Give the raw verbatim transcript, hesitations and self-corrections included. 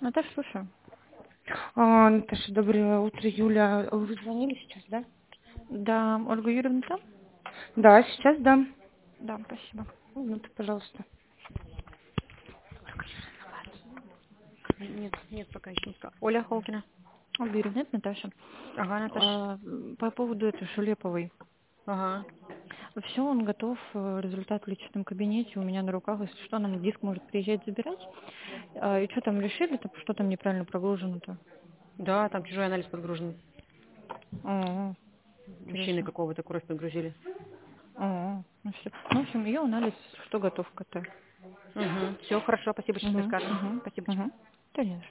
Наташа, слушаю. А, Наташа, доброе утро, Юля. Вы звонили сейчас, да? Да, Ольга Юрьевна там? Да, сейчас, да. Да, спасибо. Минуту, пожалуйста. Нет, нет, пока еще не сказала. Оля Холкина. Ольга Юрьевна, это Наташа. Ага, Наташа. А, по поводу этой Шулеповой. Ага. Все, он готов, э, результат в личном кабинете у меня на руках. Если что, нам диск может приезжать забирать. А, и что там решили, -то, что там неправильно прогружено-то? Да, там чужой анализ подгружен. О, Мужчины интересно. какого-то кровь подгрузили. О, ну все. Ну, в общем, ее анализ, что готов к КТ. Угу. Все, хорошо, спасибо, что Угу, мне скажешь. угу, Спасибо. угу. Да нет.